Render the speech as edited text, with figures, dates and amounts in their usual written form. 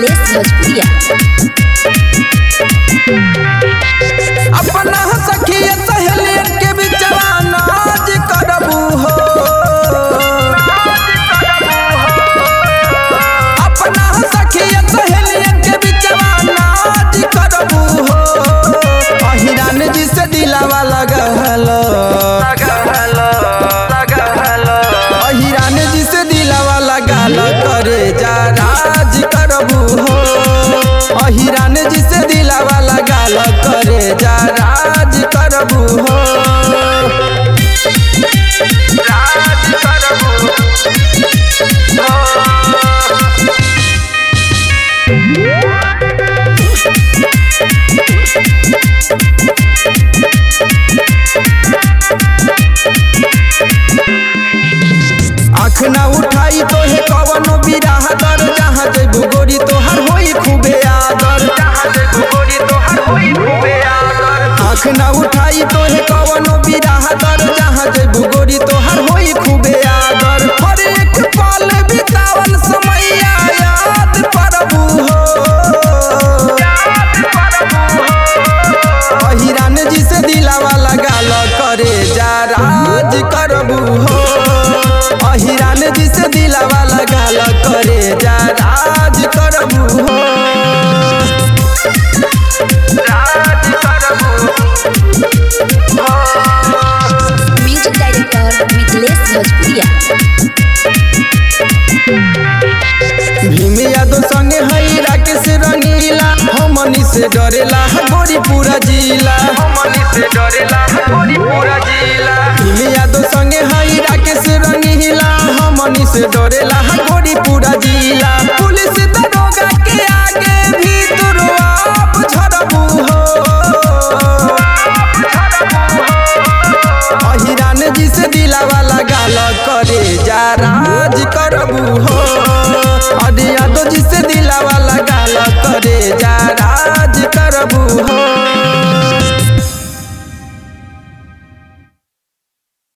मिथिलेश भोजपुरिया। अपना सखिया सहेलियन के बिचवा नाज करबू हो। अपना सखिया सहेलियन के बिचवा नाज करबू हो। अहिरान जी से दिलावा लगल, अहिरान जी से दिलावा लगाल करे जा राज करबू हो। अहिरान जी से दिलावा लगाल करे जा राज करबू हो। राज करबू आँख न उठाई तो हे कवनो बिराह दर। जहाँ जइबू गोरी तोहर होई खूबे आदर। आँख न उठाई तो हे कवनो बिराह दर। जहाँ जइबू गोरी तोहर होई खूबे आदर। हर एक पल बितावल समैया याद करबू हो। अहिरान जी से दिलावा लगाल करे जा राज करबू हो। अहिरान जी से दिलावा लगाल करे जा राज करबू हो। राज करबू हो। म्यूजिक डायरेक्टर मिथिलेश भोजपुरिया। भीम यादव संगे हई राकेश रंगीला। हमनी से डरेला गोरी पूरा जिला, हमनी से डरेला गोरी पूरा जिला।